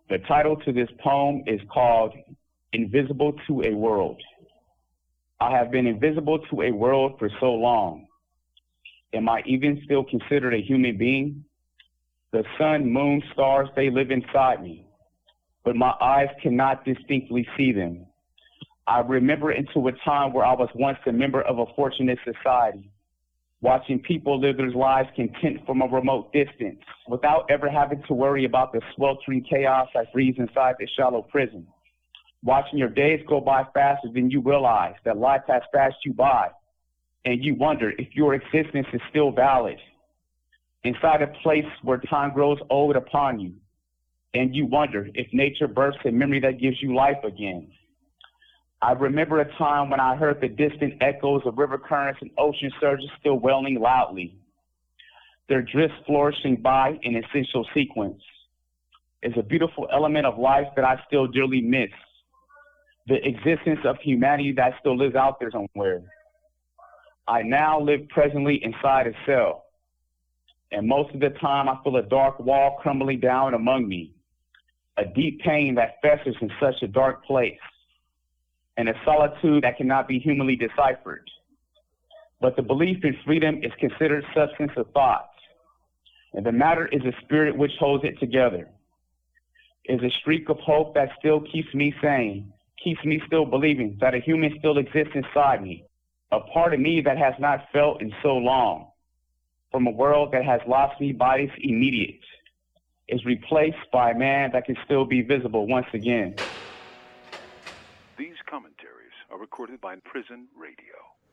The title to this poem is called Invisible to a World. I have been invisible to a world for so long. Am I even still considered a human being? The sun, moon, stars, they live inside me, but my eyes cannot distinctly see them. I remember into a time where I was once a member of a fortunate society, watching people live their lives content from a remote distance, without ever having to worry about the sweltering chaos that breathes inside the shallow prison. Watching your days go by faster than you realize that life has passed you by, and you wonder if your existence is still valid. Inside a place where time grows old upon you, and you wonder if nature births a memory that gives you life again. I remember a time when I heard the distant echoes of river currents and ocean surges still wailing loudly, their drifts flourishing by in essential sequence. It's a beautiful element of life that I still dearly miss, the existence of humanity that still lives out there somewhere. I now live presently inside a cell, and most of the time I feel a dark wall crumbling down among me, a deep pain that festers in such a dark place, and a solitude that cannot be humanly deciphered. But the belief in freedom is considered substance of thought, and the matter is a spirit which holds it together. Is a streak of hope that still keeps me sane, keeps me still believing that a human still exists inside me, a part of me that has not felt in so long, from a world that has lost me by its immediate, is replaced by a man that can still be visible once again. These commentaries are recorded by Prison Radio.